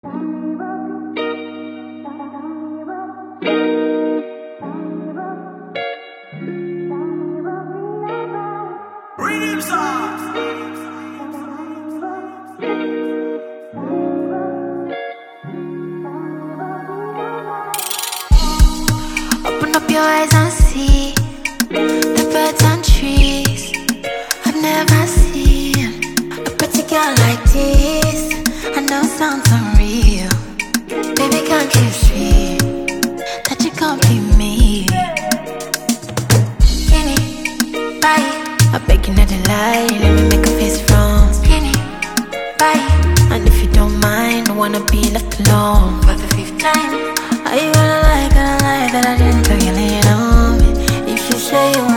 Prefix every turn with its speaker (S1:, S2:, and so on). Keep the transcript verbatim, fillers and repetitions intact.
S1: Open up your eyes and see the birds and trees. I've never seen a pretty girl like this. I know sounds unreal. Baby, can't you see that you can't be me? Skinny, bye. I beg you not to lie. Let me make a face from skinny, bye. And if you don't mind, I wanna be left alone for the fifth time. Are you gonna lie, gonna lie that I didn't tell you lean on me? If you say you